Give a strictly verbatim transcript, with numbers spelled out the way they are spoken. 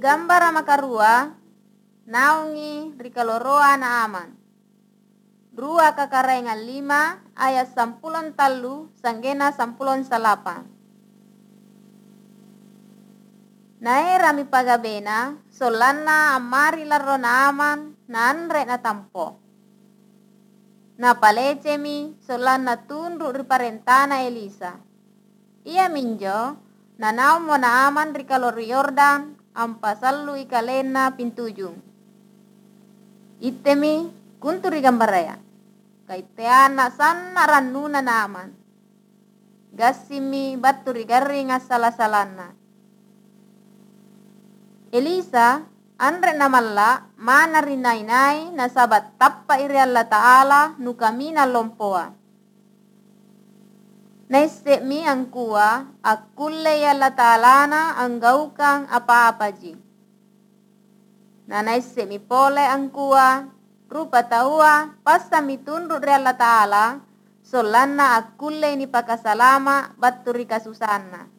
gambara makarua naungi rikaloroa na aman. Rua kakarengan lima ayat sampulon talu sanggena sampulon salapan. Nae rami pagabena solana amari larro na aman na andre na tampo. Na palecemi solana tunru riparentana Elisa. Ia minjo na naum mo na aman rikalor Yordan ampasallu ikalena pintujung. Itemi kunturi gambaraya. Kaiteana sanna rannuna naman. Gassimi baturi garing asala-salana. Elisa andre namalla mana rinainai na sabat tappa iri Allah Ta'ala nu kamina lompoa. Naisse mi angkua akulle ya Allah Ta'ala na anggaukang apa-apa ji. Na naisse mi pole angkua rupa taua pasta mitundru ri Allah Ta'ala solana akulle ni pakasalama baturi kasusana.